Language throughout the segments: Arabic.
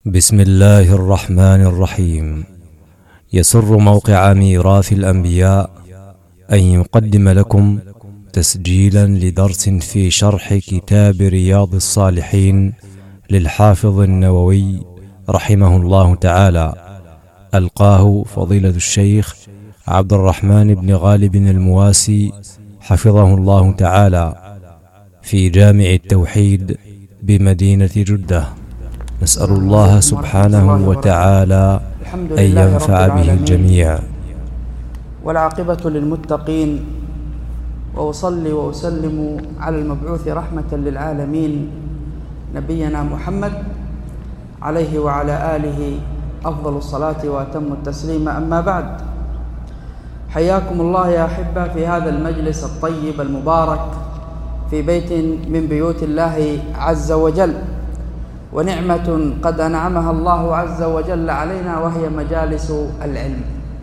بسم الله الرحمن الرحيم. يسر موقع ميراث الأنبياء أن يقدم لكم تسجيلا لدرس في شرح كتاب رياض الصالحين للحافظ النووي رحمه الله تعالى، ألقاه فضيلة الشيخ عبد الرحمن بن غالب المواسي حفظه الله تعالى في جامع التوحيد بمدينة جدة. نسأل الله سبحانه وتعالى أن ينفع به الجميع. والعاقبة للمتقين، وأصلي وأسلم على المبعوث رحمة للعالمين نبينا محمد عليه وعلى آله أفضل الصلاة وأتم التسليم. أما بعد، حياكم الله يا أحبة في هذا المجلس الطيب المبارك في بيت من بيوت الله عز وجل، ونعمة قد أنعمها الله عز وجل علينا، وهي مجالس العلم،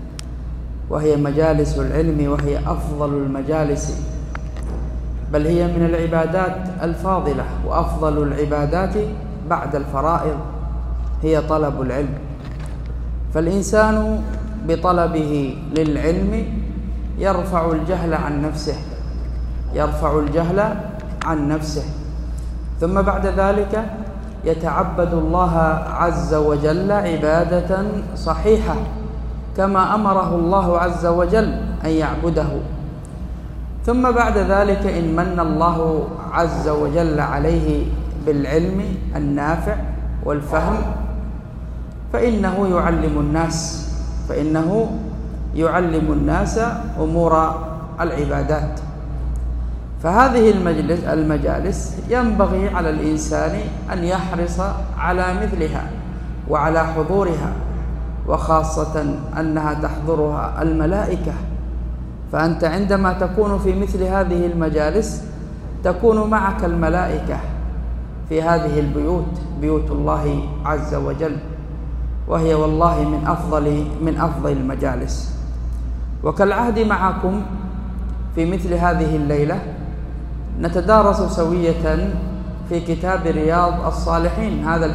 وهي أفضل المجالس، بل هي من العبادات الفاضلة، وأفضل العبادات بعد الفرائض هي طلب العلم. فالإنسان بطلبه للعلم يرفع الجهل عن نفسه، ثم بعد ذلك يتعبد الله عز وجل عبادة صحيحة كما أمره الله عز وجل أن يعبده. ثم بعد ذلك إن من الله عز وجل عليه بالعلم النافع والفهم فإنه يعلم الناس أمور العبادات. فهذه المجالس ينبغي على الإنسان أن يحرص على مثلها وعلى حضورها، وخاصة أنها تحضرها الملائكة. فأنت عندما تكون في مثل هذه المجالس تكون معك الملائكة في هذه البيوت، بيوت الله عز وجل، وهي والله من أفضل المجالس. وكالعهد معكم في مثل هذه الليلة نتدارس سوية في كتاب رياض الصالحين، هذا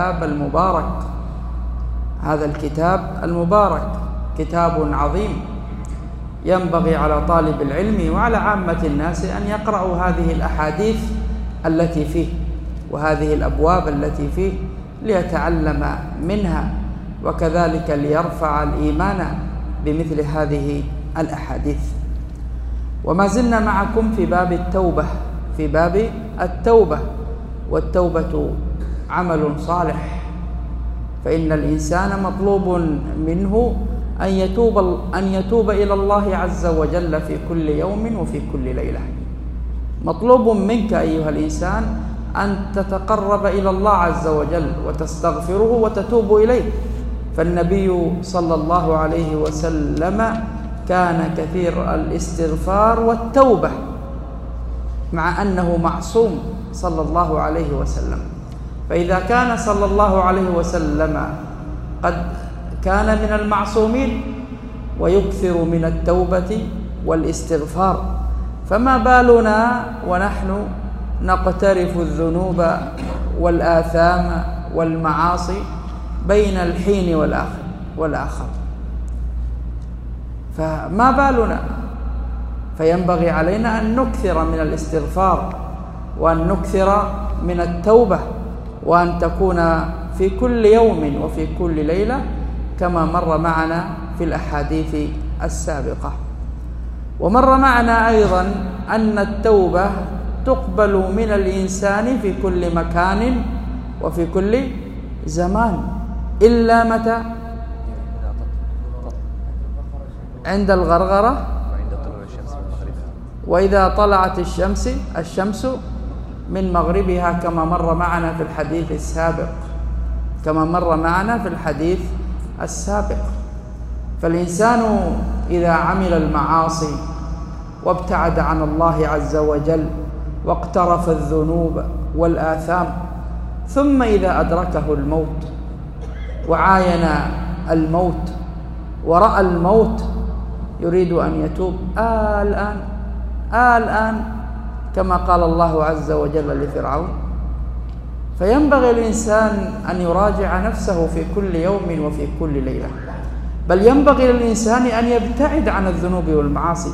الكتاب المبارك، كتاب عظيم ينبغي على طالب العلم وعلى عامة الناس أن يقرأوا هذه الأحاديث التي فيه وهذه الأبواب التي فيه ليتعلم منها، وكذلك ليرفع الإيمان بمثل هذه الأحاديث. وما زلنا معكم في باب التوبة، والتوبة عمل صالح، فإن الإنسان مطلوب منه أن يتوب إلى الله عز وجل في كل يوم وفي كل ليلة. مطلوب منك أيها الإنسان أن تتقرب إلى الله عز وجل وتستغفره وتتوب إليه. فالنبي صلى الله عليه وسلم كان كثير الاستغفار والتوبة، مع أنه معصوم صلى الله عليه وسلم. فإذا كان صلى الله عليه وسلم قد كان من المعصومين ويكثر من التوبة والاستغفار، فما بالنا ونحن نقترف الذنوب والآثام والمعاصي بين الحين والآخر؟ فما بالنا؟ فينبغي علينا أن نكثر من الاستغفار، وأن نكثر من التوبة، وأن تكون في كل يوم وفي كل ليلة كما مر معنا في الأحاديث السابقة. ومر معنا أيضا أن التوبة تقبل من الإنسان في كل مكان وفي كل زمان، إلا متى؟ عند الغرغرة، وإذا طلعت الشمس من مغربها، كما مر معنا في الحديث السابق. فالإنسان إذا عمل المعاصي وابتعد عن الله عز وجل واقترف الذنوب والآثام، ثم إذا أدركه الموت وعاين الموت ورأى الموت يريد أن يتوب الآن كما قال الله عز وجل لفرعون: فينبغي الإنسان أن يراجع نفسه في كل يوم وفي كل ليلة، بل ينبغي للإنسان أن يبتعد عن الذنوب والمعاصي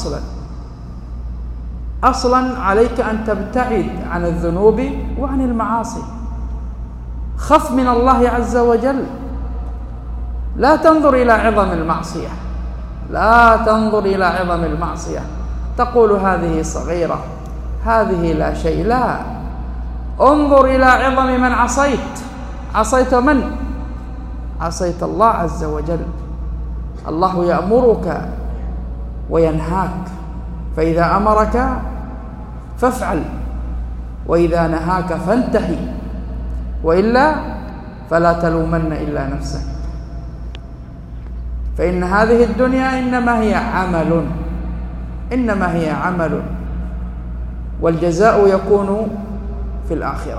أصلا عليك أن تبتعد عن الذنوب وعن المعاصي. خف من الله عز وجل، لا تنظر إلى عظم المعصية، لا تنظر إلى عظم المعصية تقول هذه صغيرة، هذه لا شيء. لا، انظر إلى عظم من عصيت من؟ عصيت الله عز وجل. الله يأمرك وينهاك، فإذا أمرك فافعل، وإذا نهاك فانتهي، وإلا فلا تلومن إلا نفسك، فإن هذه الدنيا إنما هي عمل، والجزاء يكون في الآخرة.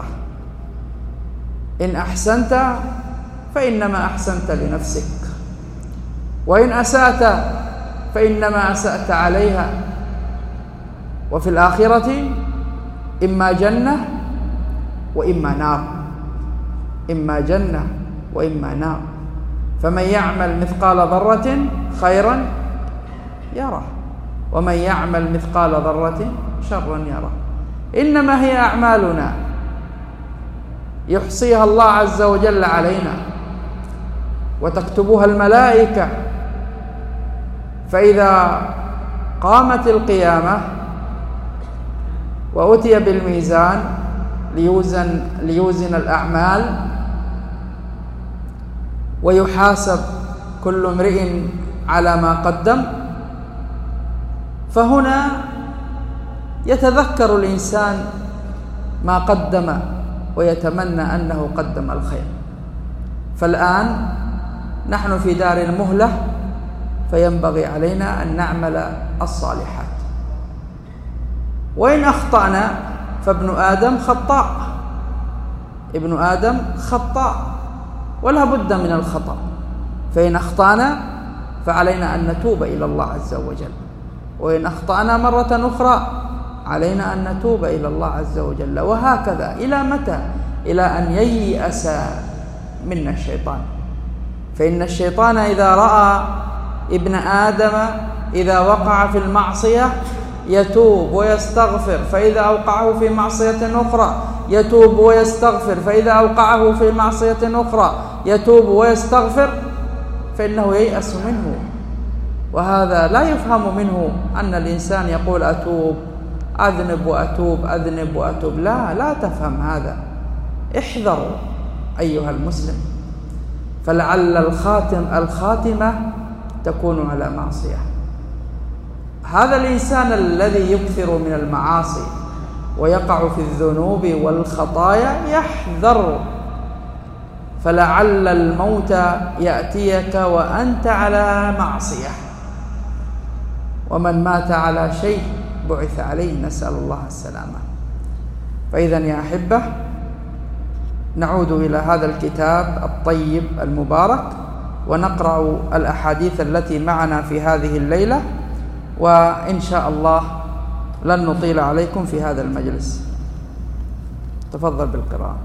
إن أحسنت فإنما أحسنت لنفسك، وإن أسأت فإنما أسأت عليها، وفي الآخرة إما جنة وإما نار، إما جنة وإما نار. فمن يعمل مثقال ذرة خيرا يره، ومن يعمل مثقال ذرة شرا يره. إنما هي أعمالنا يحصيها الله عز وجل علينا وتكتبها الملائكة، فإذا قامت القيامة وأتي بالميزان ليوزن الأعمال ويحاسب كل امرئ على ما قدم، فهنا يتذكر الإنسان ما قدم ويتمنى أنه قدم الخير. فالآن نحن في دار المهلة، فينبغي علينا أن نعمل الصالحات. وإن أخطأنا فابن آدم خطاء، ابن آدم خطاء ولا بد من الخطأ. فإن أخطأنا فعلينا أن نتوب إلى الله عز وجل، وإن أخطأنا مرة أخرى علينا أن نتوب إلى الله عز وجل، وهكذا. إلى متى؟ إلى أن ييأس منا الشيطان. فإن الشيطان إذا رأى ابن آدم إذا وقع في المعصية يتوب ويستغفر، فإذا أوقعه في معصية أخرى يتوب ويستغفر، فإذا أوقعه في معصية أخرى يتوب ويستغفر، فإنه ييأس منه. وهذا لا يفهم منه أن الإنسان يقول أتوب، أذنب وأتوب، أذنب وأتوب. لا تفهم هذا. احذر أيها المسلم، فلعل الخاتمة تكون على معصية. هذا الإنسان الذي يكثر من المعاصي ويقع في الذنوب والخطايا يحذر، فلعل الموت يأتيك وأنت على معصية، ومن مات على شيء بعث عليه، نسأل الله السلامة. فإذا يا أحبة، نعود إلى هذا الكتاب الطيب المبارك ونقرأ الأحاديث التي معنا في هذه الليلة، وإن شاء الله لن نطيل عليكم في هذا المجلس. تفضل بالقراءة.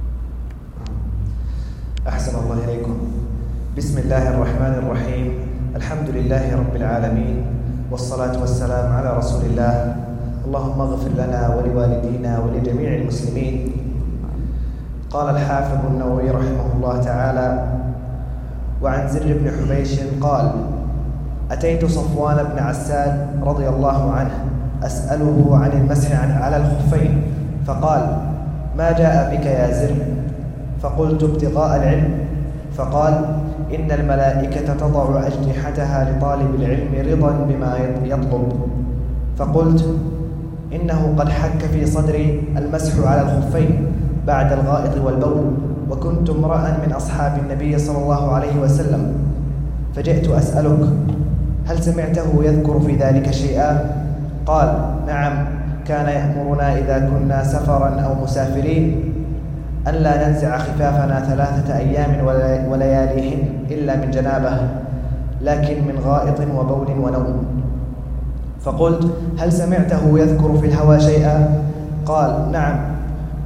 أحسن الله إليكم. بسم الله الرحمن الرحيم. الحمد لله رب العالمين، والصلاة والسلام على رسول الله. اللهم اغفر لنا ولوالدينا ولجميع المسلمين. قال الحافظ النووي رحمه الله تعالى: وعن زر بن حبيش قال: أتيت صفوان بن عسال رضي الله عنه أسأله عن المسح على الخفين، فقال: ما جاء بك يا زر؟ فقلت: ابتغاء العلم. فقال: إن الملائكة تضع أجنحتها لطالب العلم رضا بما يطلب. فقلت: إنه قد حك في صدري المسح على الخفين بعد الغائط والبول، وكنت امرأ من أصحاب النبي صلى الله عليه وسلم، فجئت أسألك: هل سمعته يذكر في ذلك شيئا؟ قال: نعم، كان يأمرنا إذا كنا سفرا أو مسافرين أن لا ننزع خفافنا 3 أيام ولياليهن إلا من جنابه، لكن من غائط وبول ونوم. فقلت: هل سمعته يذكر في الهوى شيئا؟ قال: نعم،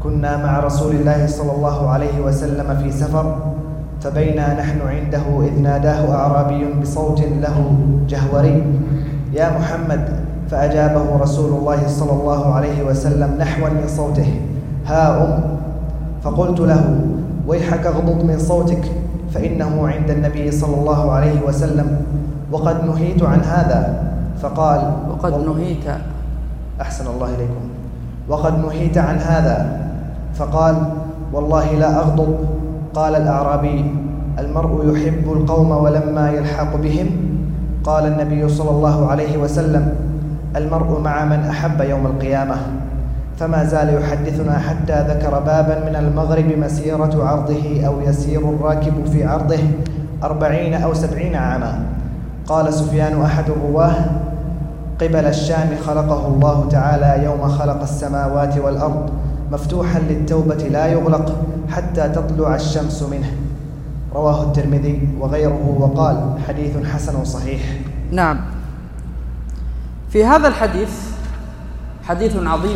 كنا مع رسول الله صلى الله عليه وسلم في سفر، فبينا نحن عنده إذ ناداه أعرابي بصوت له جهوري: يا محمد، فأجابه رسول الله صلى الله عليه وسلم نحوا من صوته: ها فقلت له: ويحك اغضض من صوتك، فإنه عند النبي صلى الله عليه وسلم، وقد نهيت عن هذا. فقال: وقد نهيت. أحسن الله إليكم. وقد نهيت عن هذا. فقال: والله لا أغضب. قال الأعرابي: المرء يحب القوم ولما يلحق بهم. قال النبي صلى الله عليه وسلم: المرء مع من أحب يوم القيامة. فما زال يحدثنا حتى ذكر بابا من المغرب مسيرة عرضه أو يسير الراكب في عرضه 40 أو 70 عاما. قال سفيان أحد الرواه: قبل الشام خلقه الله تعالى يوم خلق السماوات والأرض، مفتوحا للتوبة لا يغلق حتى تطلع الشمس منه. رواه الترمذي وغيره، وقال: حديث حسن صحيح. نعم، في هذا الحديث حديث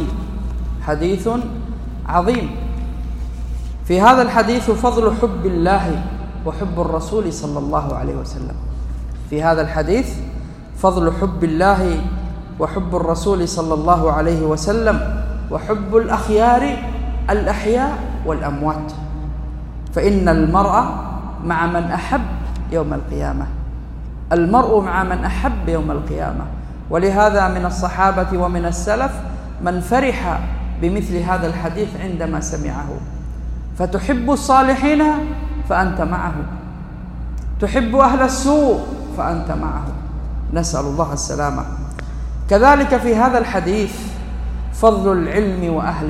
عظيم. في هذا الحديث فضل حب الله وحب الرسول صلى الله عليه وسلم. في هذا الحديث فضل حب الله وحب الرسول صلى الله عليه وسلم، وحب الأخيار الأحياء والأموات. فإن المرء مع من أحب يوم القيامة. المرء مع من أحب يوم القيامة. ولهذا من الصحابة ومن السلف من فرح بمثل هذا الحديث عندما سمعه. فتحب الصالحين فأنت معهم، تحب أهل السوء فأنت معهم، نسأل الله السلامة. كذلك في هذا الحديث فضل العلم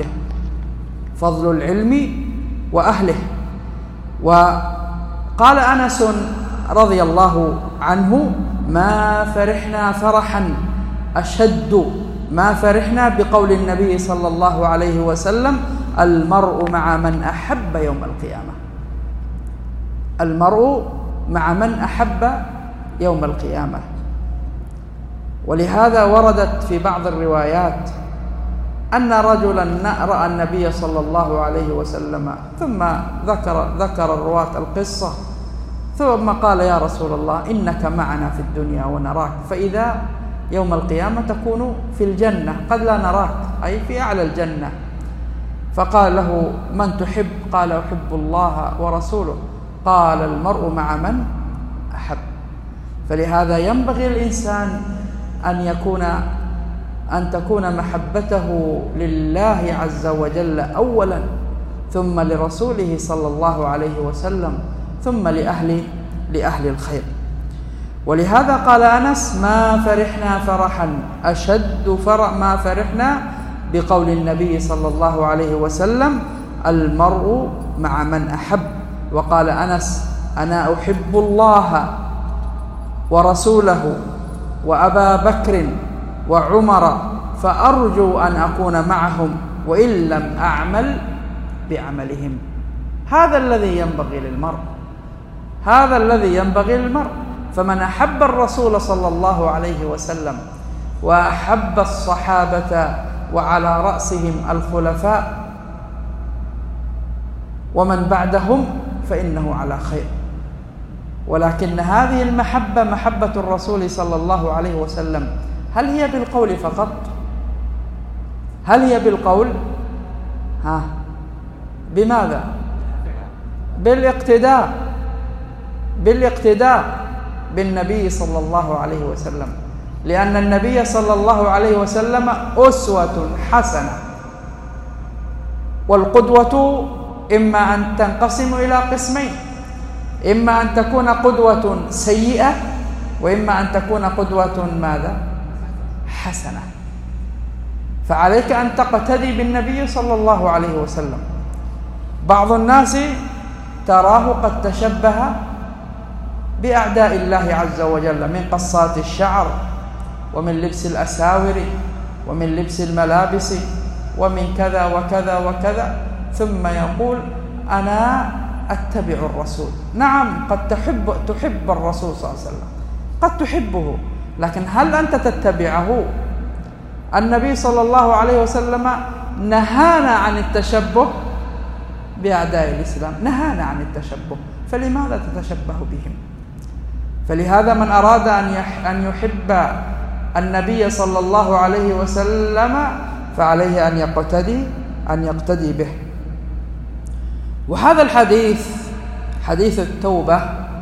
وأهله. وقال أنس رضي الله عنه: ما فرحنا فرحا أشد ما فرحنا بقول النبي صلى الله عليه وسلم: المرء مع من أحب يوم القيامة. المرء مع من أحب يوم القيامة. ولهذا وردت في بعض الروايات أن رجلا رأى النبي صلى الله عليه وسلم، ثم ذكر الرواة القصة، ثم قال: يا رسول الله، إنك معنا في الدنيا ونراك، فإذا يوم القيامة تكون في الجنة قد لا نراك، أي في أعلى الجنة. فقال له: من تحب؟ قال: أحب الله ورسوله. قال: المرء مع من أحب. فلهذا ينبغي الإنسان أن تكون محبته لله عز وجل أولا، ثم لرسوله صلى الله عليه وسلم، ثم لأهل الخير. ولهذا قال أنس: ما فرحنا فرحا أشد ما فرحنا بقول النبي صلى الله عليه وسلم: المرء مع من أحب. وقال أنس: أنا أحب الله ورسوله وأبا بكر وعمر، فأرجو أن أكون معهم وإن لم أعمل بعملهم. هذا الذي ينبغي للمرء. فمن أحب الرسول صلى الله عليه وسلم وأحب الصحابة وعلى رأسهم الخلفاء ومن بعدهم فإنه على خير. ولكن هذه المحبة، محبة الرسول صلى الله عليه وسلم، هل هي بالقول فقط؟ هل هي بالقول؟ بماذا؟ بالاقتداء بالنبي صلى الله عليه وسلم، لأن النبي صلى الله عليه وسلم أسوة حسنة. والقدوة إما أن تنقسم إلى قسمين: إما أن تكون قدوة سيئة، وإما أن تكون قدوة ماذا؟ حسنة. فعليك أن تقتدي بالنبي صلى الله عليه وسلم. بعض الناس تراه قد تشبه بأعداء الله عز وجل، من قصات الشعر، ومن لبس الأساور، ومن لبس الملابس، ومن كذا وكذا وكذا، ثم يقول: أنا أتبع الرسول. نعم، قد تحب الرسول صلى الله عليه وسلم، قد تحبه، لكن هل أنت تتبعه؟ النبي صلى الله عليه وسلم نهانا عن التشبه بأعداء الإسلام، نهانا عن التشبه، فلماذا تتشبه بهم؟ فلهذا من أراد أن يحب النبي صلى الله عليه وسلم فعليه أن يقتدي به. وهذا الحديث، حديث التوبة،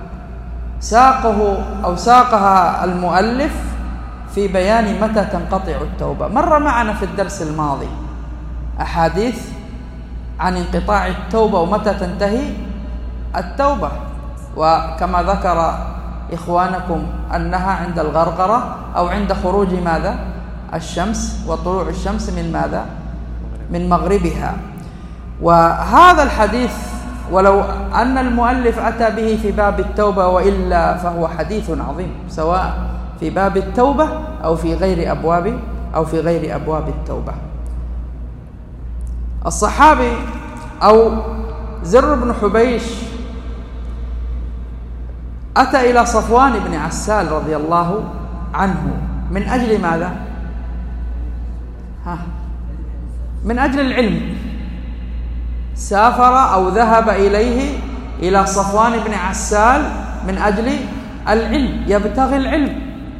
ساقها المؤلف في بيان متى تنقطع التوبة. مر معنا في الدرس الماضي أحاديث عن انقطاع التوبة ومتى تنتهي التوبة، وكما ذكر إخوانكم أنها عند الغرغرة أو عند خروج ماذا؟ الشمس وطلوع الشمس من ماذا؟ من مغربها. وهذا الحديث ولو أن المؤلف أتى به في باب التوبة وإلا فهو حديث عظيم، سواء في باب التوبة أو في غير أبواب التوبة. الصحابي أو زر بن حبيش أتى إلى صفوان بن عسال رضي الله عنه من أجل ماذا؟ من أجل العلم. سافر أو ذهب إلى صفوان بن عسال من أجل العلم، يبتغي العلم.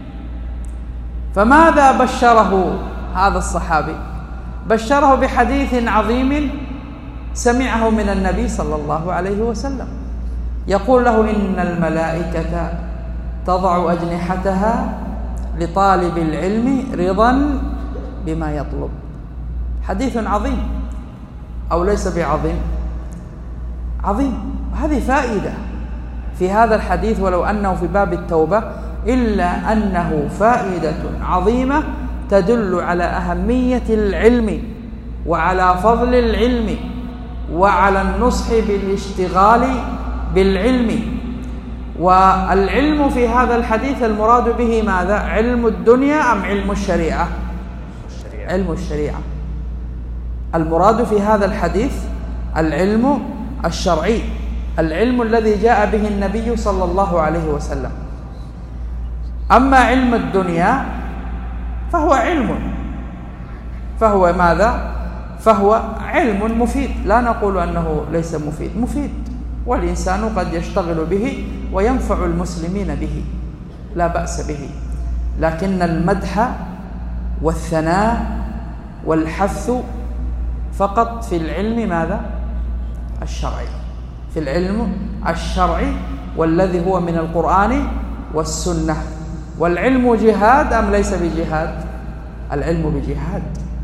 فماذا بشره هذا الصحابي؟ بشره بحديث عظيم سمعه من النبي صلى الله عليه وسلم، يقول له: إن الملائكة تضع أجنحتها لطالب العلم رضا بما يطلب. حديث عظيم أو ليس بعظيم؟ عظيم. هذه فائدة في هذا الحديث، ولو أنه في باب التوبة إلا أنه فائدة عظيمة تدل على أهمية العلم وعلى فضل العلم وعلى النصح بالاشتغال بالعلم. والعلم في هذا الحديث المراد به ماذا؟ علم الدنيا أم علم الشريعة؟ علم الشريعة. المراد في هذا الحديث العلم الشرعي، العلم الذي جاء به النبي صلى الله عليه وسلم. أما علم الدنيا فهو ماذا؟ فهو علم مفيد، لا نقول أنه ليس مفيد، والإنسان قد يشتغل به وينفع المسلمين به، لا بأس به. لكن المدح والثناء والحث فقط في العلم ماذا؟ الشرعي، في العلم الشرعي والذي هو من القرآن والسنة. والعلم جهاد أم ليس بجهاد؟ العلم بجهاد.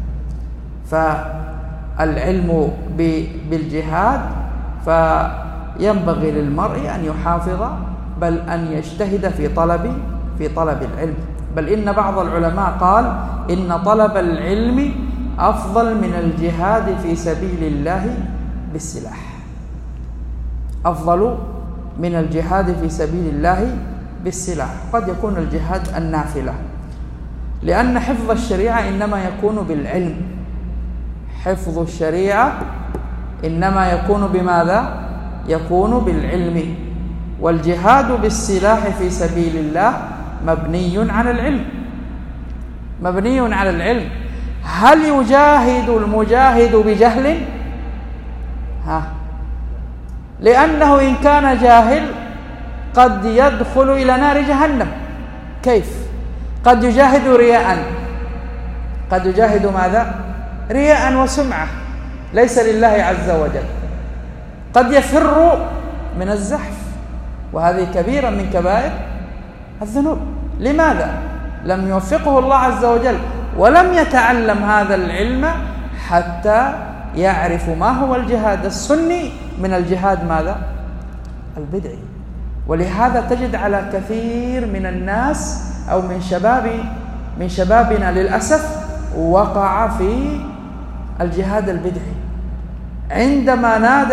فالعلم بالجهاد فينبغي للمرء أن يحافظ بل أن يجتهد في طلب العلم. بل إن بعض العلماء قال إن طلب العلم أفضل من الجهاد في سبيل الله بالسلاح، أفضل من الجهاد في سبيل الله بالسلاح. قد يكون الجهاد النافلة، لأن حفظ الشريعة إنما يكون بالعلم، حفظ الشريعة إنما يكون بماذا؟ يكون بالعلم. والجهاد بالسلاح في سبيل الله مبني على العلم، مبني على العلم. هل يجاهد المجاهد بجهل؟ لأنه إن كان جاهل قد يدخل إلى نار جهنم. كيف؟ قد يجاهد رياء، قد يجاهد ماذا؟ رياء وسمعة، ليس لله عز وجل. قد يفر من الزحف، وهذه كبيرة من كبائر الذنوب. لماذا؟ لم يوفقه الله عز وجل ولم يتعلم هذا العلم حتى يعرف ما هو الجهاد السني من الجهاد ماذا؟ البدعي. ولهذا تجد على كثير من الناس أو من شبابنا للأسف وقع في الجهاد البدعي. عندما نادى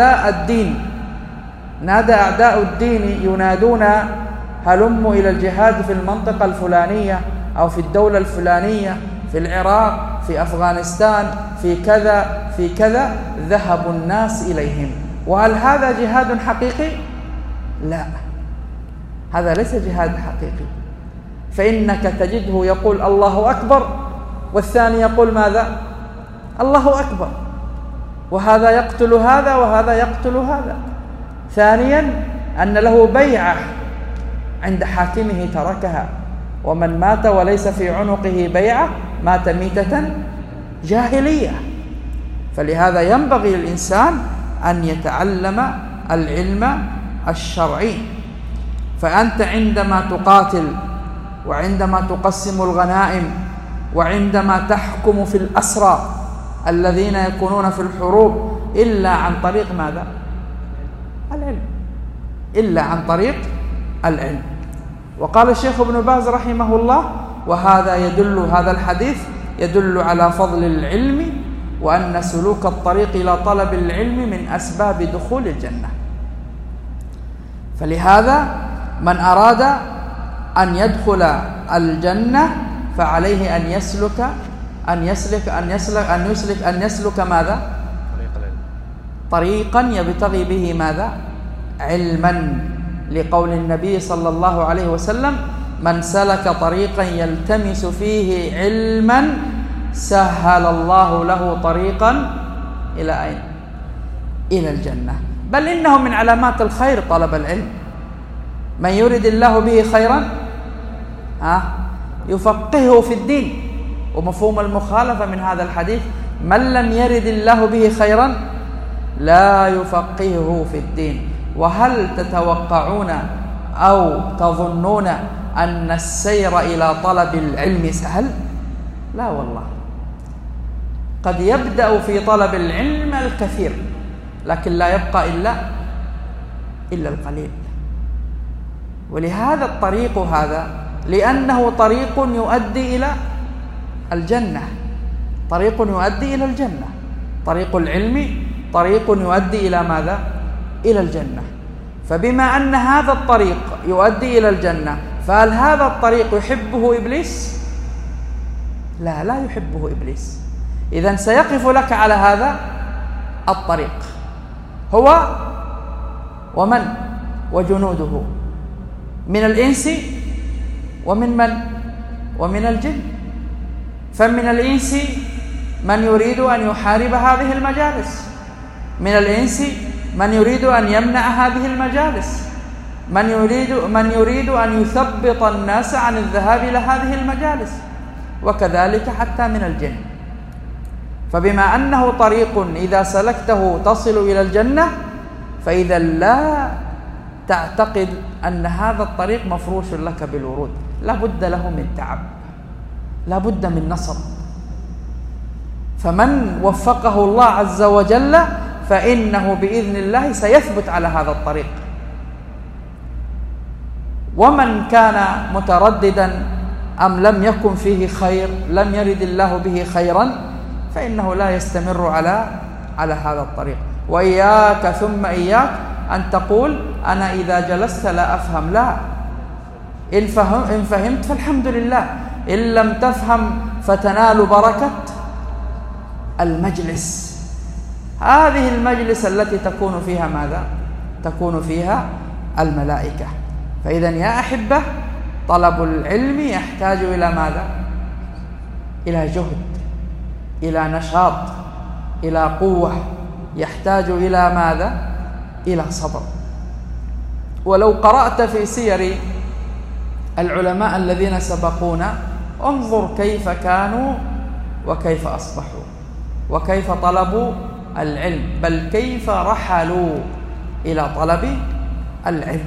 أعداء الدين ينادون هلموا إلى الجهاد في المنطقة الفلانية أو في الدولة الفلانية، في العراق، في أفغانستان، في كذا، ذهب الناس إليهم. وهل هذا جهاد حقيقي؟ لا، هذا ليس جهاد حقيقي. فإنك تجده يقول الله أكبر والثاني يقول ماذا؟ الله أكبر، وهذا يقتل هذا وهذا يقتل هذا. ثانيا أن له بيعة عند حاكمه تركها، ومن مات وليس في عنقه بيعة مات ميتة جاهلية. فلهذا ينبغي للإنسان أن يتعلم العلم الشرعي. فأنت عندما تقاتل، وعندما تقسم الغنائم، وعندما تحكم في الأسرى الذين يكونون في الحروب، إلا عن طريق ماذا؟ العلم، إلا عن طريق العلم. وقال الشيخ ابن باز رحمه الله: هذا الحديث يدل على فضل العلم، وأن سلوك الطريق إلى طلب العلم من أسباب دخول الجنة. فلهذا من أراد أن يدخل الجنة فعليه أن يسلك ماذا؟ طريقا يبتغي به ماذا؟ علما، لقول النبي صلى الله عليه وسلم: من سلك طريقا يلتمس فيه علما سهل الله له طريقا إلى أين؟ إلى الجنة. بل إنه من علامات الخير طلب العلم. من يرد الله به خيرا يفقهه في الدين. ومفهوم المخالفة من هذا الحديث: من لم يرد الله به خيرا لا يفقهه في الدين. وهل تتوقعون أو تظنون أن السير إلى طلب العلم سهل؟ لا والله. قد يبدأ في طلب العلم الكثير، لكن لا يبقى إلا القليل. ولهذا الطريق هذا، لأنه طريق يؤدي إلى الجنة، طريق يؤدي إلى الجنة. طريق العلم طريق يؤدي إلى ماذا؟ إلى الجنة. فبما أن هذا الطريق يؤدي إلى الجنة، فهل هذا الطريق يحبه إبليس؟ لا يحبه إبليس. إذن سيقف لك على هذا الطريق هو ومن وجنوده من الإنس ومن الجن. فمن الإنس من يريد أن يحارب هذه المجالس، من الإنس من يريد أن يمنع هذه المجالس، من يريد أن يثبط الناس عن الذهاب إلى هذه المجالس، وكذلك حتى من الجن. فبما أنه طريق إذا سلكته تصل إلى الجنة، فإذا لا تعتقد أن هذا الطريق مفروش لك بالورود، لا بد له من تعب، لا بد من نصب. فمن وفقه الله عز وجل فإنه بإذن الله سيثبت على هذا الطريق. ومن كان مترددا أم لم يكن فيه خير، لم يرد الله به خيرا، فإنه لا يستمر على هذا الطريق. وإياك ثم إياك أن تقول: أنا إذا جلست لا أفهم. لا، إن فهمت فالحمد لله، إن لم تفهم فتنال بركة المجلس. هذه المجلس التي تكون فيها ماذا؟ تكون فيها الملائكة. فإذا يا أحبة، طلب العلم يحتاج إلى ماذا؟ إلى جهد، إلى نشاط، إلى قوة، يحتاج إلى ماذا؟ إلى صبر. ولو قرأت في سير العلماء الذين سبقونا، انظر كيف كانوا وكيف أصبحوا وكيف طلبوا العلم، بل كيف رحلوا إلى طلب العلم.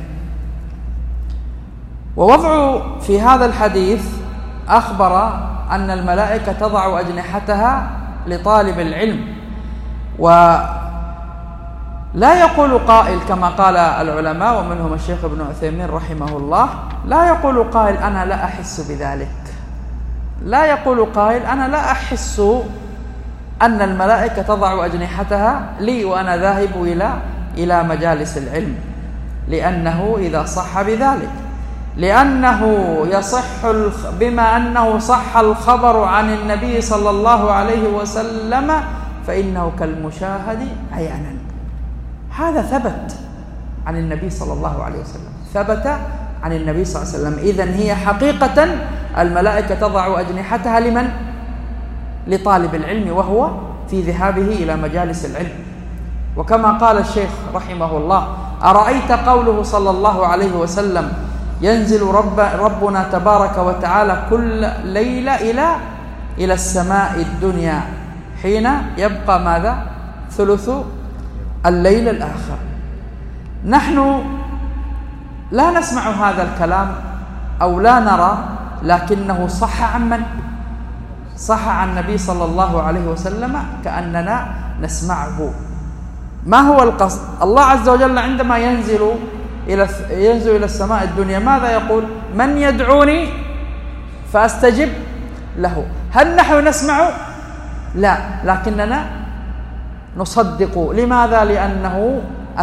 ووضع في هذا الحديث أخبر أن الملائكة تضع أجنحتها لطالب العلم، ولا يقول قائل كما قال العلماء ومنهم الشيخ ابن عثيمين رحمه الله، لا يقول قائل: أنا لا أحس بذلك. لا يقول قائل: أنا لا أحس أن الملائكة تضع أجنحتها لي وأنا ذاهب إلى مجالس العلم، لأنه إذا صح بذلك، لأنه يصح بما أنه صح الخبر عن النبي صلى الله عليه وسلم، فإنه كالمشاهد عيانا. هذا ثبت عن النبي صلى الله عليه وسلم، ثبت عن النبي صلى الله عليه وسلم. إذن هي حقيقة الملائكة تضع أجنحتها لمن؟ لطالب العلم، في ذهابه إلى مجالس العلم. وكما قال الشيخ رحمه الله: أرأيت قوله صلى الله عليه وسلم: ينزل ربنا تبارك وتعالى كل ليلة إلى السماء الدنيا حين يبقى ماذا؟ ثلث الليل الآخر. نحن لا نسمع هذا الكلام أو لا نرى، لكنه صح عن من؟ صح عن النبي صلى الله عليه وسلم كأننا نسمعه. ما هو القصد؟ الله عز وجل عندما ينزل إلى السماء الدنيا ماذا يقول؟ من يدعوني فأستجب له. هل نحن نسمع؟ لا، لكننا نصدق. لماذا؟ لأنه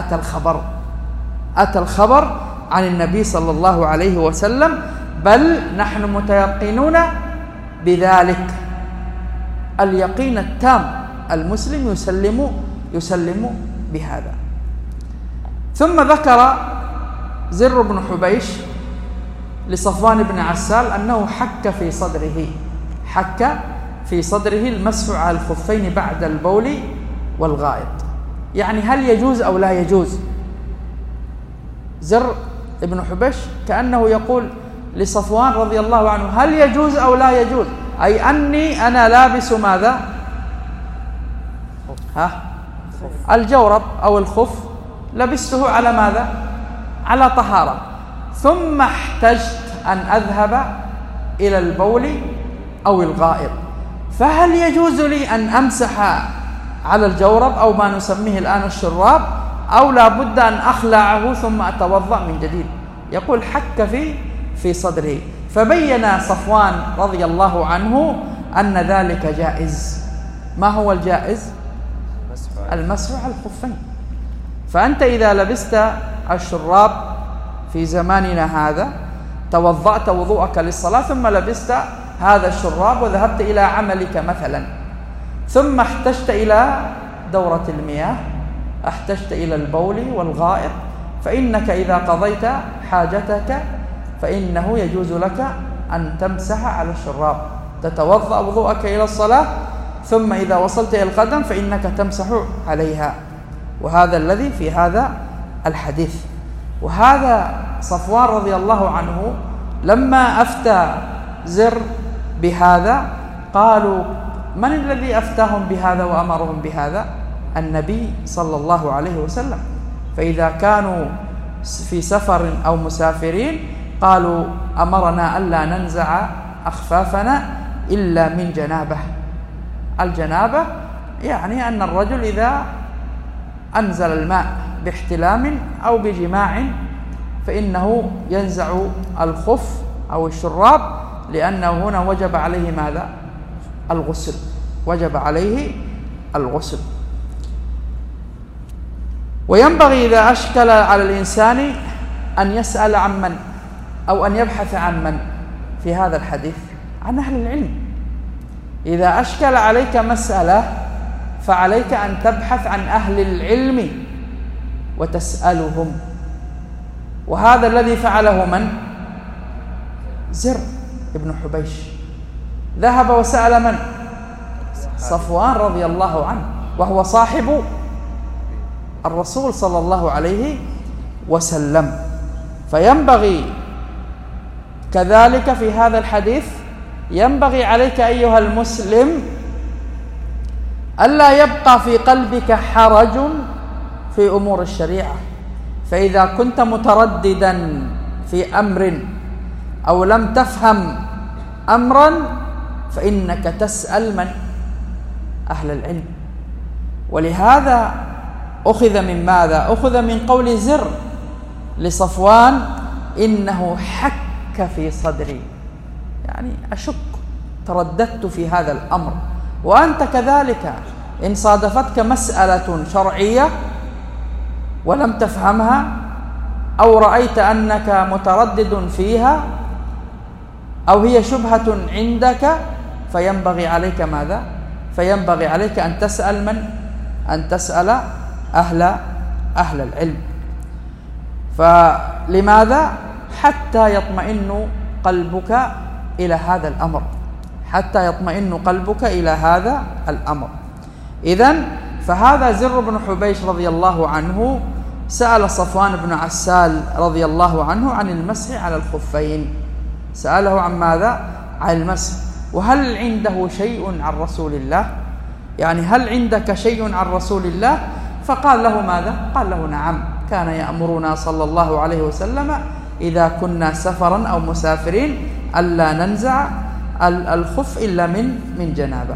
أتى الخبر عن النبي صلى الله عليه وسلم، بل نحن متيقنون بذلك اليقين التام. المسلم يسلم بهذا. ثم ذكر زر بن حبيش لصفوان بن عسال أنه حك في صدره المسح على الخفين بعد البول والغائط. يعني هل يجوز أو لا يجوز؟ زر بن حبيش كأنه يقول لصفوان رضي الله عنه: هل يجوز أو لا يجوز؟ أي أني أنا لابس ماذا؟ الجورب أو الخف، لبسته على ماذا؟ على طهارة، ثم احتجت أن أذهب إلى البول أو الغائط، فهل يجوز لي أن أمسح على الجورب أو ما نسميه الآن الشراب، أو لا بد أن أخلعه ثم أتوضأ من جديد؟ يقول حك في صدره. فبين صفوان رضي الله عنه أن ذلك جائز. ما هو الجائز؟ المسح على الخفين. فأنت إذا لبست الشراب في زماننا هذا، توضأت وضوءك للصلاة ثم لبست هذا الشراب وذهبت إلى عملك مثلا، ثم احتجت إلى دورة المياه، احتجت إلى البول والغائط، فإنك إذا قضيت حاجتك فإنه يجوز لك أن تمسح على الشراب، تتوضأ وضوءك إلى الصلاة، ثم إذا وصلت إلى القدم فإنك تمسح عليها. وهذا الذي في هذا الحديث. وهذا صفوان رضي الله عنه لما أفتى زر بهذا قالوا: من الذي أفتاهم بهذا وأمرهم بهذا؟ النبي صلى الله عليه وسلم. فإذا كانوا في سفر أو مسافرين قالوا: أمرنا ألا ننزع أخفافنا إلا من جنابه. الجنابة يعني أن الرجل إذا أنزل الماء باحتلام أو بجماع فإنه ينزع الخف أو الشراب، لأنه هنا وجب عليه ماذا؟ الغسل، وجب عليه الغسل. وينبغي إذا أشكل على الإنسان أن يسأل عن من، أو أن يبحث عن من في هذا الحديث؟ عن أهل العلم. إذا أشكل عليك مسألة فعليك أن تبحث عن أهل العلم وتسألهم. وهذا الذي فعله من؟ زر بن حبيش. ذهب وسأل من؟ صفوان رضي الله عنه، وهو صاحب الرسول صلى الله عليه وسلم. فينبغي كذلك في هذا الحديث، ينبغي عليك أيها المسلم ألا يبقى في قلبك حرج في أمور الشريعة. فإذا كنت مترددا في أمر أو لم تفهم أمرا فإنك تسأل من؟ أهل العلم. ولهذا أخذ من ماذا؟ أخذ من قول زر لصفوان: إنه حك في صدري، يعني أشك، ترددت في هذا الأمر. وأنت كذلك إن صادفتك مسألة شرعية ولم تفهمها أو رأيت أنك متردد فيها أو هي شبهة عندك، فينبغي عليك ماذا؟ فينبغي عليك أن تسأل من؟ أن تسأل أهل العلم. فلماذا؟ حتى يطمئن قلبك إلى هذا الأمر، حتى يطمئن قلبك إلى هذا الأمر. إذن فهذا زر بن حبيش رضي الله عنه سأل صفوان بن عسال رضي الله عنه عن المسح على الخفين، سأله عن ماذا؟ عن المسح. وهل عنده شيء عن رسول الله؟ يعني هل عندك شيء عن رسول الله؟ فقال له ماذا؟ قال له نعم، كان يأمرنا صلى الله عليه وسلم إذا كنا سفرا أو مسافرين ألا ننزع الخف إلا من جنابه.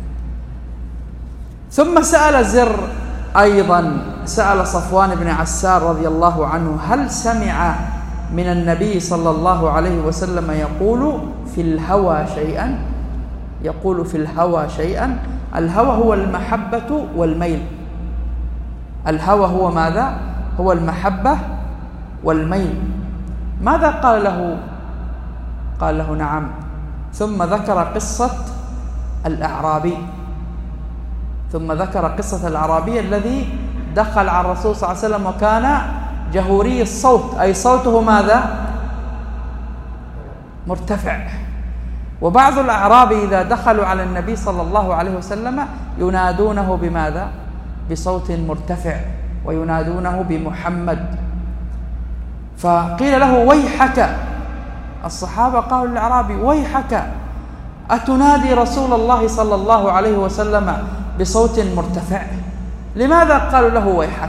ثم سأل زر أيضا، سأل صفوان بن عسال رضي الله عنه هل سمع من النبي صلى الله عليه وسلم يقول في الهوى شيئا؟ يقول في الهوى شيئا. الهوى هو المحبة والميل. الهوى هو ماذا؟ هو المحبة والميل. ماذا قال له؟ قال له نعم. ثم ذكر قصة الأعرابي، ثم ذكر قصة الأعرابي الذي دخل على الرسول صلى الله عليه وسلم وكان جهوري الصوت، أي صوته ماذا؟ مرتفع. وبعض الأعراب إذا دخلوا على النبي صلى الله عليه وسلم ينادونه بماذا؟ بصوت مرتفع، وينادونه بمحمد. فقيل له ويحك، الصحابة قالوا للأعرابي ويحك أتنادي رسول الله صلى الله عليه وسلم بصوت مرتفع؟ لماذا قالوا له ويحك؟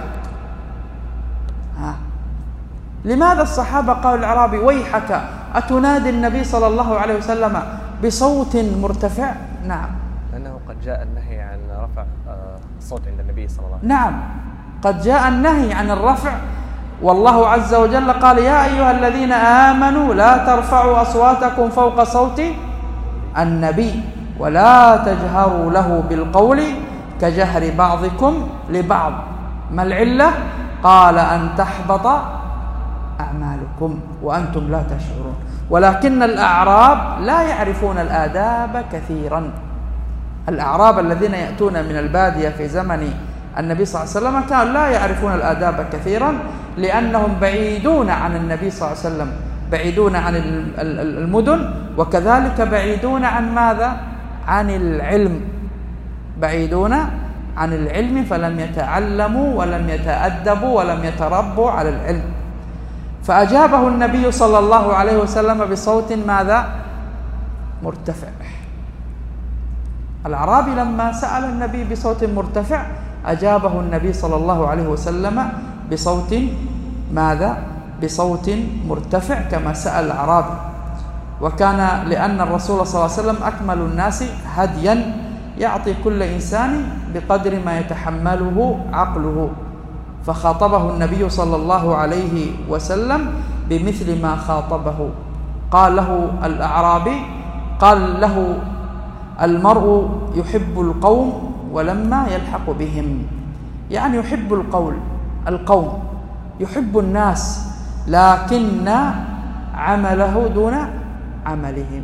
لماذا الصحابة قالوا للأعرابي ويحك أتنادي النبي صلى الله عليه وسلم بصوت مرتفع؟ نعم، لأنه قد جاء النهي عن رفع الصوت عند النبي صلى الله عليه وسلم. نعم، قد جاء النهي عن الرفع، والله عز وجل قال يا أيها الذين آمنوا لا ترفعوا أصواتكم فوق صوت النبي ولا تجهروا له بالقول كجهر بعضكم لبعض. ما العلة؟ قال أن تحبط أعمالكم وأنتم لا تشعرون. ولكن الأعراب لا يعرفون الآداب كثيرا. الأعراب الذين يأتون من البادية في زمن النبي صلى الله عليه وسلم كانوا لا يعرفون الآداب كثيرا، لأنهم بعيدون عن النبي صلى الله عليه وسلم، بعيدون عن المدن، وكذلك بعيدون عن ماذا؟ عن العلم، بعيدون عن العلم، فلم يتعلموا ولم يتأدبوا ولم يتربوا على العلم. فأجابه النبي صلى الله عليه وسلم بصوت ماذا؟ مرتفع. الأعرابي لما سأل النبي بصوت مرتفع أجابه النبي صلى الله عليه وسلم بصوت ماذا؟ بصوت مرتفع كما سأل الأعرابي. وكان لأن الرسول صلى الله عليه وسلم أكمل الناس هديا، يعطي كل إنسان بقدر ما يتحمله عقله، فخاطبه النبي صلى الله عليه وسلم بمثل ما خاطبه. قال له الأعرابي، قال له المرء يحب القوم ولما يلحق بهم، يعني يحب القوم يحب الناس، لكن عمله دون عملهم.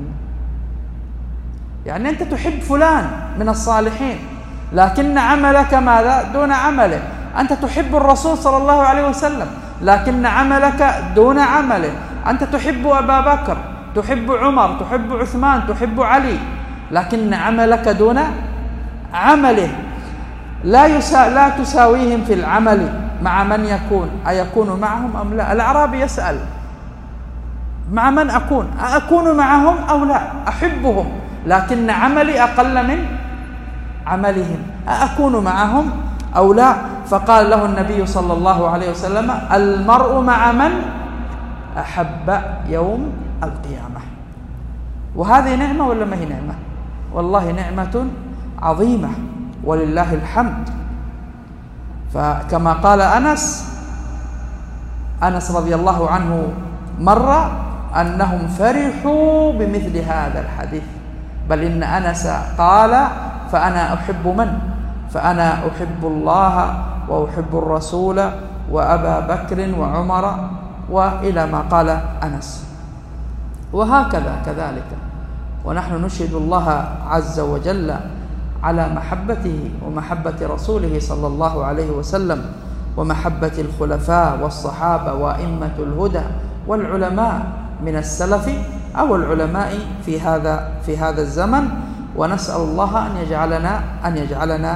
يعني أنت تحب فلان من الصالحين لكن عملك ماذا؟ دون عمله. أنت تحب الرسول صلى الله عليه وسلم لكن عملك دون عمله. أنت تحب أبا بكر، تحب عمر، تحب عثمان، تحب علي، لكن عملك دون عمله. لا تساويهم في العمل مع من يكون، أيكون معهم أم لا؟ الأعرابي يسأل مع من أكون معهم أو لا؟ أحبهم لكن عملي أقل من عملهم، أكون معهم أو لا؟ فقال له النبي صلى الله عليه وسلم المرء مع من أحب يوم القيامة. وهذه نعمة ولا ما هي نعمة؟ والله نعمة عظيمة ولله الحمد. فكما قال أنس رضي الله عنه مرة أنهم فرحوا بمثل هذا الحديث، بل إن أنس قال فأنا أحب من؟ فأنا أحب الله وأحب الرسول وأبا بكر وعمر، وإلى ما قال أنس. وهكذا كذلك ونحن نشهد الله عز وجل على محبته ومحبة رسوله صلى الله عليه وسلم، ومحبة الخلفاء والصحابة وأئمة الهدى والعلماء من السلف أو العلماء في هذا الزمن. ونسأل الله أن يجعلنا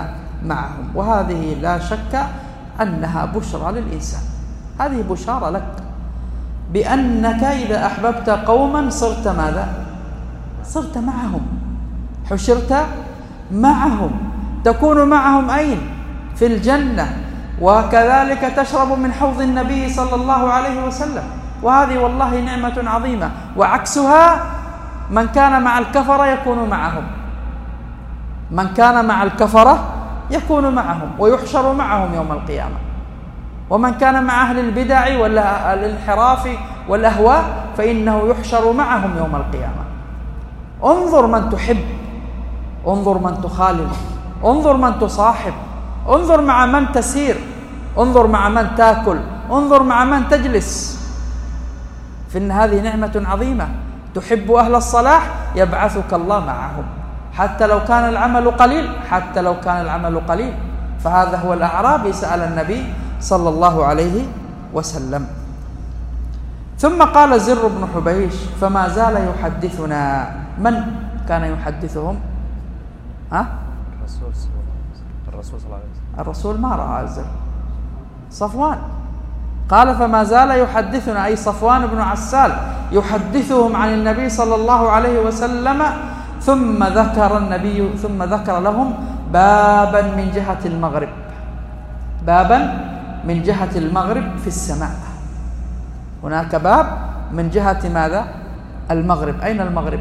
معهم. وهذه لا شك أنها بشرى للإنسان، هذه بشارة لك بأنك إذا أحببت قوما صرت ماذا؟ صرت معهم، حشرت معهم، تكون معهم أين؟ في الجنة، وكذلك تشرب من حوض النبي صلى الله عليه وسلم. وهذه والله نعمة عظيمة. وعكسها من كان مع الكفرة يكون معهم، من كان مع الكفرة يكون معهم ويحشر معهم يوم القيامة. ومن كان مع أهل البدع والانحراف والأهواء فإنه يحشر معهم يوم القيامة. انظر من تحب، انظر من تخالف، انظر من تصاحب، انظر مع من تسير، انظر مع من تاكل، انظر مع من تجلس. فإن هذه نعمة عظيمة. تحب أهل الصلاح يبعثك الله معهم، حتى لو كان العمل قليل، حتى لو كان العمل قليل. فهذا هو الأعرابي سأل النبي صلى الله عليه وسلم. ثم قال زر بن حبيش: فما زال يحدثنا. من كان يحدثهم؟ الرسول صلى الله عليه وسلم. الرسول ما رأى زر، صفوان. قال: فما زال يحدثنا، أي صفوان بن عسال يحدثهم عن النبي صلى الله عليه وسلم. ثم ذكر لهم بابا من جهة المغرب، بابا من جهة المغرب في السماء. هناك باب من جهة ماذا؟ المغرب. أين المغرب؟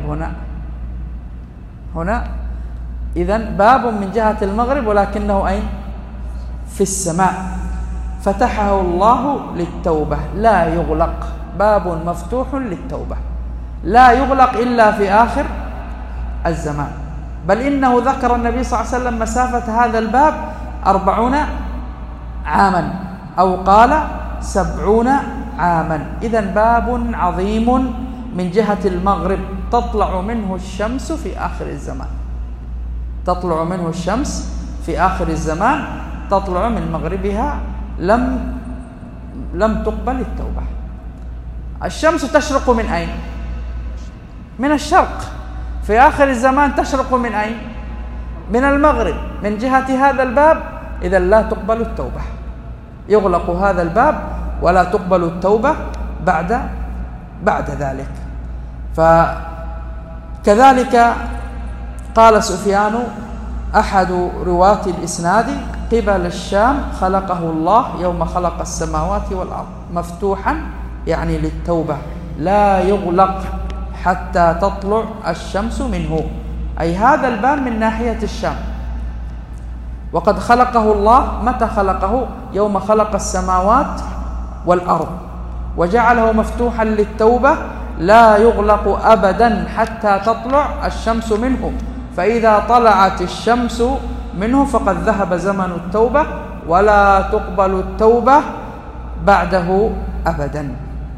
هنا. إذن باب من جهة المغرب، ولكنه أين؟ في السماء. فتحه الله للتوبة، لا يغلق، باب مفتوح للتوبة لا يغلق إلا في آخر الزمان. بل إنه ذكر النبي صلى الله عليه وسلم مسافة هذا الباب 40 عاما، أو قال 70 عاما. إذن باب عظيم من جهة المغرب تطلع منه الشمس في آخر الزمان، تطلع منه الشمس في آخر الزمان، تطلع من مغربها. لم تقبل التوبة. الشمس تشرق من أين؟ من الشرق. في آخر الزمان تشرق من أين؟ من المغرب، من جهة هذا الباب. إذا لا تقبل التوبة، يغلق هذا الباب ولا تقبل التوبة بعد ذلك. فكذلك قال سفيان أحد رواة الإسناد: قبل الشام خلقه الله يوم خلق السماوات والأرض، مفتوحا يعني للتوبة، لا يغلق حتى تطلع الشمس منه، أي هذا الباب من ناحية الشام. وقد خلقه الله، متى خلقه؟ يوم خلق السماوات والأرض، وجعله مفتوحا للتوبة، لا يغلق أبدا حتى تطلع الشمس منه. فإذا طلعت الشمس منه فقد ذهب زمن التوبة، ولا تقبل التوبة بعده أبدا.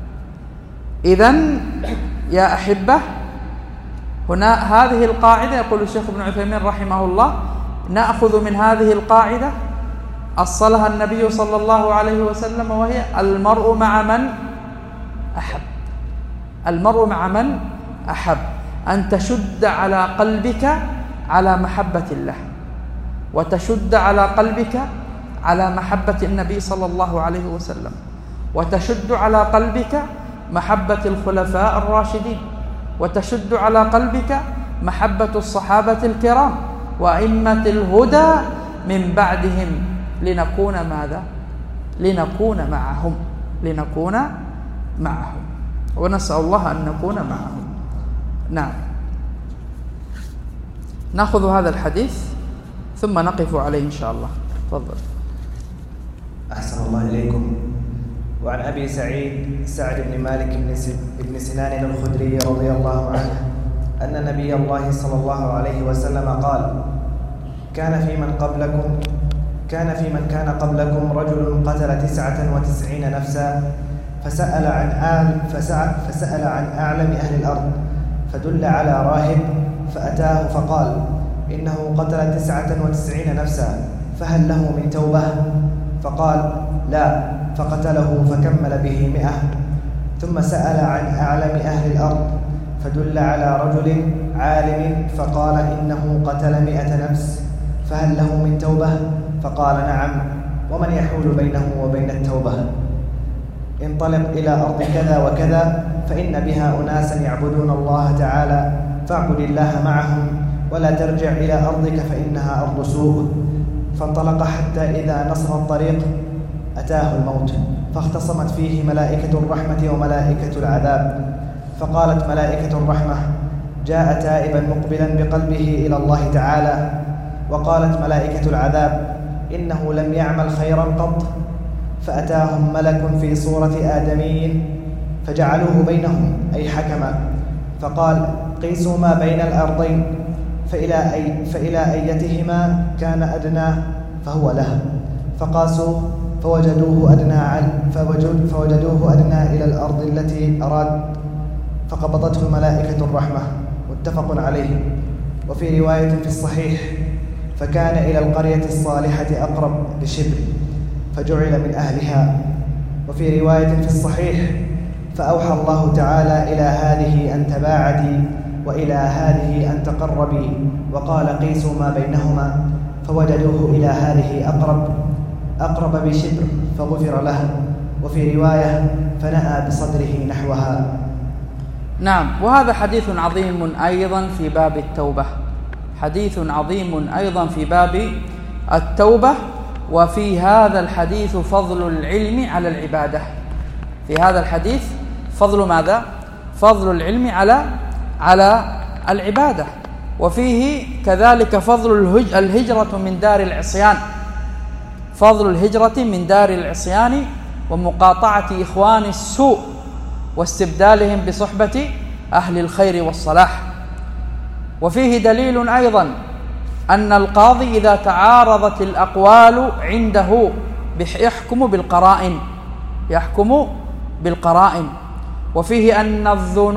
إذن يا أحبة، هنا هذه القاعدة، يقول الشيخ ابن عثيمين رحمه الله: نأخذ من هذه القاعدة أصلها النبي صلى الله عليه وسلم، وهي: المرء مع من أحب. المرء مع من أحب. أن تشد على قلبك على محبة الله، وتشد على قلبك على محبة النبي صلى الله عليه وسلم، وتشد على قلبك محبة الخلفاء الراشدين، وتشد على قلبك محبة الصحابة الكرام وأئمة الهدى من بعدهم، لنكون ماذا؟ لنكون معهم، ونسأل الله أن نكون معهم. نعم، نأخذ هذا الحديث ثم نقف عليه إن شاء الله. تفضل. أحسن الله إليكم. وعن أبي سعد بن مالك بن سنان الخدري رضي الله عنه أن نبي الله صلى الله عليه وسلم قال: كان في من كان قبلكم رجل قتل 99 نفسا فسأل عن أعلم أهل الأرض، فدل على راهب فأتاه فقال: إنه قتل 99 نفسا، فهل له من توبة؟ فقال: لا، فقتله فكمل به 100. ثم سأل عن أعلم أهل الأرض، فدل على رجل عالم فقال: إنه قتل 100 نفس، فهل له من توبة؟ فقال نعم. ومن يحول بينه وبين التوبة؟ انطلق إلى أرض كذا وكذا فإن بها أناسا يعبدون الله تعالى فاعبد الله معهم ولا ترجع إلى أرضك فإنها أرض سوء. فانطلق حتى إذا نصف الطريق أتاه الموت فاختصمت فيه ملائكة الرحمة وملائكة العذاب. فقالت ملائكة الرحمة جاء تائبا مقبلا بقلبه إلى الله تعالى. وقالت ملائكة العذاب إنه لم يعمل خيرا قط. فأتاهم ملك في صورة آدمي فجعلوه بينهم أي حكما، فقال قيسوا ما بين الأرضين فإلى أيتهما كان أدنى فهو له. فقاسوا فوجدوه أدنى إلى الأرض التي أراد فقبضته ملائكة الرحمة، متفق عليه. وفي رواية في الصحيح فكان إلى القرية الصالحة أقرب بشبر فجعل من أهلها. وفي رواية في الصحيح فأوحى الله تعالى إلى هذه أن تباعدي وإلى هذه أن تقربي، وقال قيسوا ما بينهما فوجدوه إلى هذه أقرب بشبر فغفر له. وفي رواية فنأى بصدره نحوها. نعم. وهذا حديث عظيم أيضا في باب التوبة، حديث عظيم أيضا في باب التوبة. وفي هذا الحديث فضل العلم على العبادة. في هذا الحديث فضل ماذا؟ فضل العلم على العبادة. وفيه كذلك فضل الهجرة من دار العصيان، فضل الهجرة من دار العصيان ومقاطعة إخوان السوء واستبدالهم بصحبة أهل الخير والصلاح. وفيه دليل أيضا أن القاضي إذا تعارضت الأقوال عنده يحكم بالقرائن. وفيه أن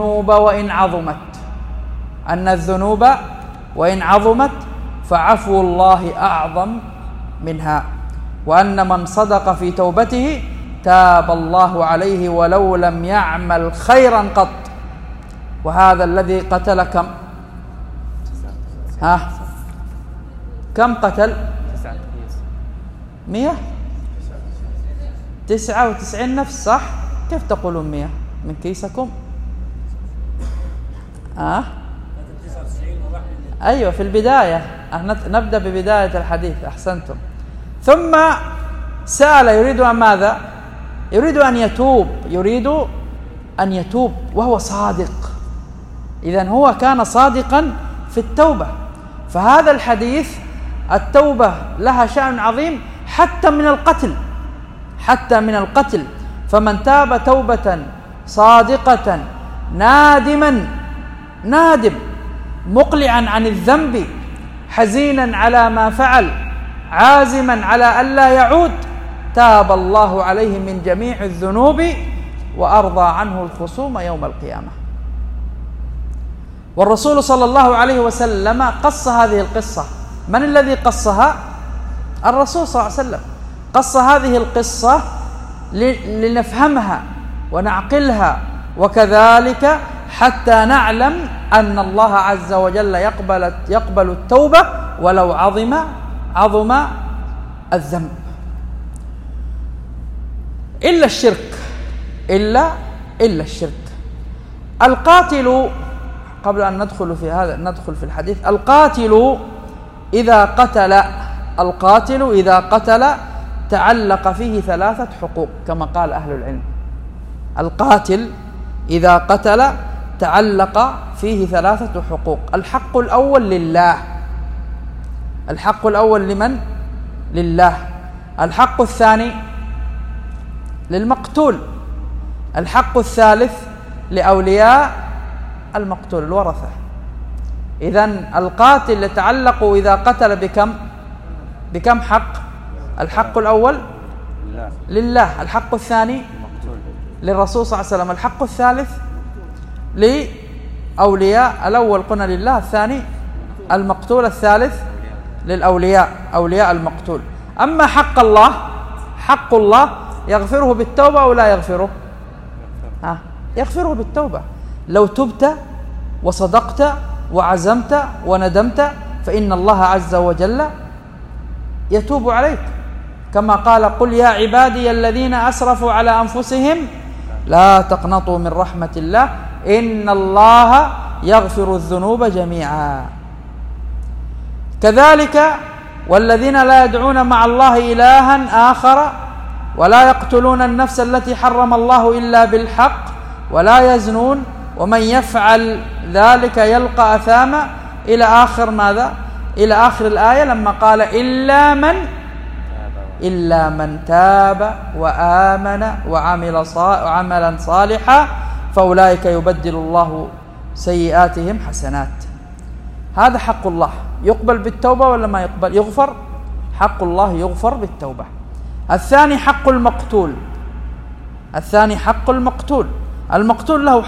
الذنوب وإن عظمت فعفو الله أعظم منها، وأن من صدق في توبته تاب الله عليه ولو لم يعمل خيرا قط. وهذا الذي قتل كم قتل؟ 199 نفس، صح؟ كيف تقولون 100 من كيسكم؟ أيوة في البداية، نبدأ ببداية الحديث، أحسنتم. ثم سأل يريد أن ماذا؟ يريد أن يتوب وهو صادق. إذن هو كان صادقا في التوبة. فهذا الحديث التوبة لها شأن عظيم حتى من القتل. فمن تاب توبة صادقة نادم مقلعا عن الذنب حزينا على ما فعل عازما على ألا يعود، تاب الله عليه من جميع الذنوب وأرضى عنه الخصوم يوم القيامة. والرسول صلى الله عليه وسلم قص هذه القصة. من الذي قصها؟ الرسول صلى الله عليه وسلم قص هذه القصة لنفهمها ونعقلها، وكذلك حتى نعلم أن الله عز وجل يقبل التوبة ولو عظم الذنب. إلا الشرك. القاتل، قبل أن ندخل في الحديث، القاتل إذا قتل تعلق فيه 3 حقوق كما قال أهل العلم. القاتل إذا قتل تعلق فيه 3 حقوق. الحق الأول لله. الحق الأول لمن؟ لله. الحق الثاني للمقتول. الحق الثالث لأولياء المقتول، الورثة. إذن القاتل يتعلق إذا قتل بكم حق؟ الحق الأول لله، الحق الثاني للرسول صلى الله عليه وسلم، الحق الثالث لأولياء. الأول قلنا لله، الثاني المقتول، الثالث للأولياء، أولياء المقتول. أما حق الله يغفره بالتوبة أو لا يغفره؟ يغفره بالتوبة. لو تبت وصدقت وعزمت وندمت فإن الله عز وجل يتوب عليك، كما قال قل يا عبادي الذين أسرفوا على أنفسهم لا تقنطوا من رحمة الله إن الله يغفر الذنوب جميعا. كذلك والذين لا يدعون مع الله إلها آخر ولا يقتلون النفس التي حرم الله إلا بالحق ولا يزنون ومن يفعل ذلك يلقى أثاما إلى آخر ماذا؟ إلى آخر الآية لما قال إلا من تاب وآمن وعملا صالحا فأولئك يبدل الله سيئاتهم حسنات. هذا حق الله، يقبل بالتوبة ولا ما يقبل؟ يغفر. حق الله يغفر بالتوبة. الثاني حق المقتول. المقتول له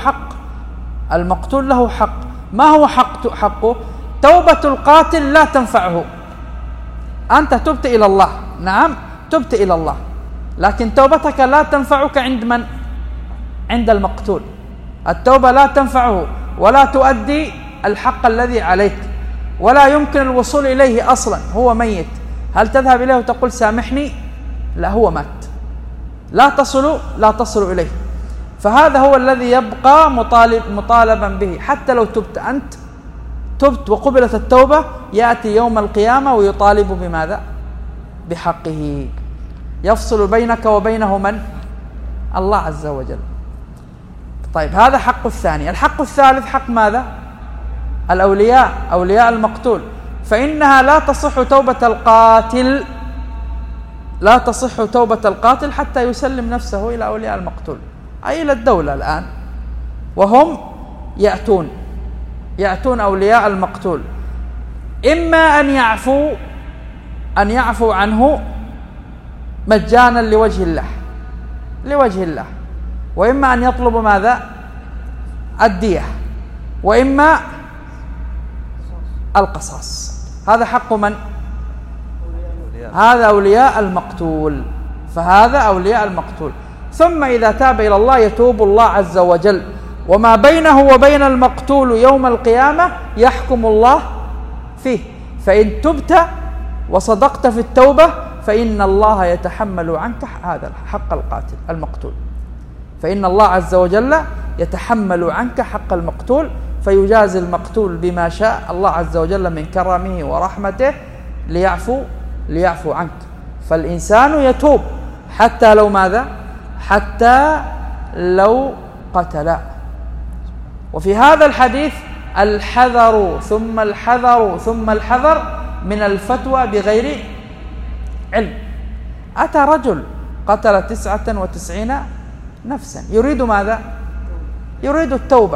حق. ما هو حقه؟ توبة القاتل لا تنفعه. أنت تبت إلى الله، نعم تبت إلى الله، لكن توبتك لا تنفعك عند من؟ عند المقتول. التوبة لا تنفعه ولا تؤدي الحق الذي عليك، ولا يمكن الوصول إليه أصلا، هو ميت. هل تذهب إليه وتقول سامحني؟ لا، هو مات، لا تصل إليه. فهذا هو الذي يبقى مطالبا به. حتى لو تبت أنت، تبت وقبلت التوبة، يأتي يوم القيامة ويطالب بماذا؟ بحقه، يفصل بينك وبينه من؟ الله عز وجل. طيب، هذا حق الثاني. الحق الثالث حق ماذا؟ الأولياء، أولياء المقتول، فإنها لا تصح توبة القاتل حتى يسلم نفسه إلى أولياء المقتول، أي إلى الدولة الآن، وهم يأتون أولياء المقتول، إما أن يعفو عنه مجانا لوجه الله، وإما أن يطلب ماذا؟ الدية، وإما القصاص. هذا حق من؟ هذا أولياء المقتول. فهذا أولياء المقتول. ثم إذا تاب إلى الله يتوب الله عز وجل، وما بينه وبين المقتول يوم القيامة يحكم الله فيه. فإن تبت وصدقت في التوبة فإن الله يتحمل عنك هذا حق القاتل المقتول، فإن الله عز وجل يتحمل عنك حق المقتول، فيجازي المقتول بما شاء الله عز وجل من كرمه ورحمته ليعفو عنك. فالإنسان يتوب حتى لو ماذا؟ حتى لو قتل. وفي هذا الحديث الحذر ثم الحذر ثم الحذر من الفتوى بغير علم. أتى رجل قتل 99 نفسا، يريد ماذا؟ يريد التوبة،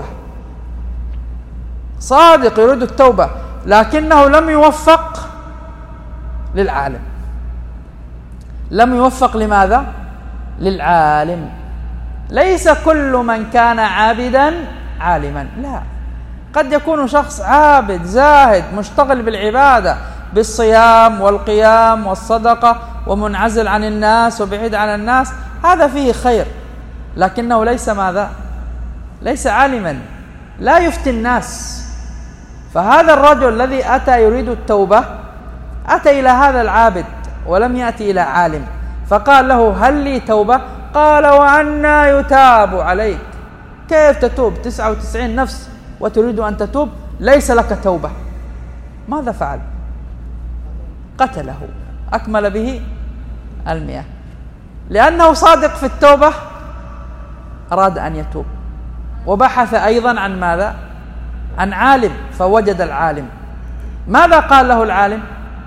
صادق يريد التوبة، لكنه لم يوفق للعالم. لم يوفق لماذا؟ للعالم. ليس كل من كان عابدا عالما، لا، قد يكون شخص عابد زاهد مشتغل بالعبادة، بالصيام والقيام والصدقة، ومنعزل عن الناس وبعيد عن الناس، هذا فيه خير، لكنه ليس ماذا؟ ليس عالما، لا يفتي الناس. فهذا الرجل الذي أتى يريد التوبة أتى إلى هذا العابد ولم يأتي إلى عالم، فقال له هل لي توبة؟ قال وأنى يتاب عليك؟ كيف تتوب 99 نفس وتريد أن تتوب؟ ليس لك توبة. ماذا فعل؟ قتله، أكمل به 100، لأنه صادق في التوبة، أراد أن يتوب، وبحث أيضا عن ماذا؟ عن عالم، فوجد العالم. ماذا قال له العالم؟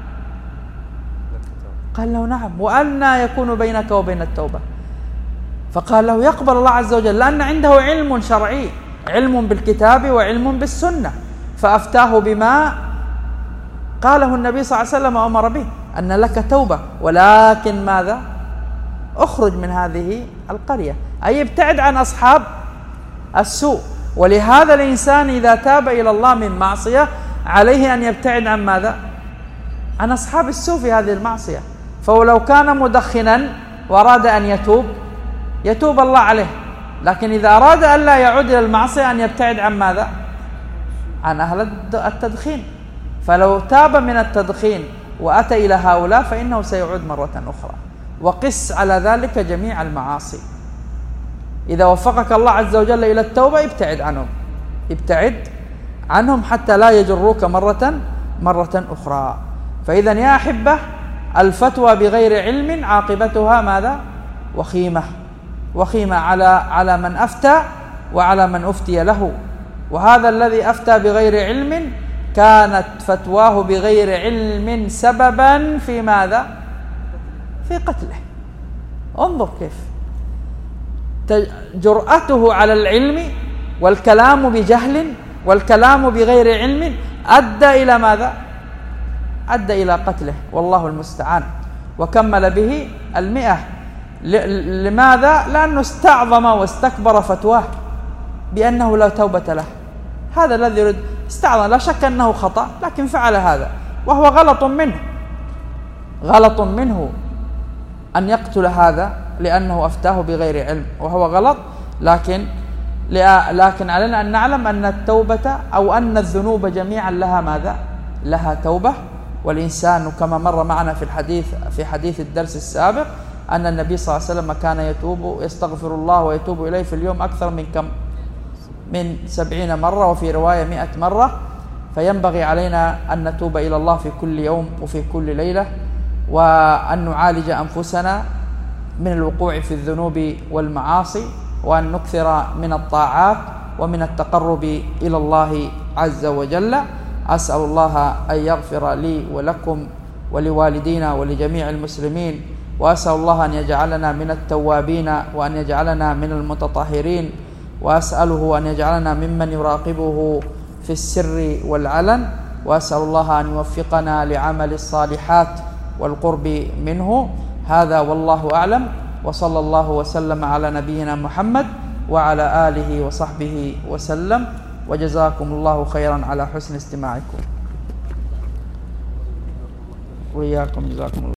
قال له نعم، وأنى يكون بينك وبين التوبة؟ فقال له يقبل الله عز وجل، لأن عنده علم شرعي، علم بالكتاب وعلم بالسنة، فأفتاه بما قاله النبي صلى الله عليه وسلم وأمر به، أن لك توبة، ولكن ماذا؟ اخرج من هذه القرية، أي ابتعد عن أصحاب السوء. ولهذا الإنسان إذا تاب إلى الله من معصية عليه أن يبتعد عن ماذا؟ عن أصحاب السوء في هذه المعصية. فلو كان مدخنا وأراد أن يتوب الله عليه، لكن إذا أراد أن لا يعود إلى المعصية أن يبتعد عن ماذا؟ عن أهل التدخين. فلو تاب من التدخين وأتى إلى هؤلاء فإنه سيعود مرة أخرى. وقس على ذلك جميع المعاصي. إذا وفقك الله عز وجل إلى التوبة ابتعد عنهم حتى لا يجروك مرة أخرى. فإذا يا أحبة، الفتوى بغير علم عاقبتها ماذا؟ وخيمة على من أفتى وعلى من أفتي له. وهذا الذي أفتى بغير علم كانت فتواه بغير علم سببا في ماذا؟ في قتله. انظر كيف جرأته على العلم والكلام بجهل والكلام بغير علم أدى إلى ماذا؟ أدى إلى قتله، والله المستعان. وكمل به 100. لماذا؟ لأنه استعظم واستكبر فتواه بأنه لا توبة له. هذا الذي يريد استعظم، لا شك أنه خطأ، لكن فعل هذا وهو غلط منه أن يقتل هذا لأنه أفتاه بغير علم، وهو غلط. لكن علينا أن نعلم أن التوبة أو أن الذنوب جميعا لها ماذا؟ لها توبة. والإنسان كما مر معنا في حديث الدرس السابق أن النبي صلى الله عليه وسلم كان يستغفر الله ويتوب إليه في اليوم أكثر من 70 مرة، وفي رواية 100 مرة. فينبغي علينا أن نتوب إلى الله في كل يوم وفي كل ليلة، وأن نعالج أنفسنا من الوقوع في الذنوب والمعاصي، وأن نكثر من الطاعات ومن التقرب إلى الله عز وجل. أسأل الله أن يغفر لي ولكم ولوالدينا ولجميع المسلمين، وأسأل الله أن يجعلنا من التوابين وأن يجعلنا من المتطهرين، وأسأله أن يجعلنا ممن يراقبه في السر والعلن، وأسأل الله أن يوفقنا لعمل الصالحات والقرب منه. هذا والله أعلم، وصلى الله وسلم على نبينا محمد وعلى آله وصحبه وسلم، وجزاكم الله خيرا على حسن استماعكم. وإياكم، جزاكم الله.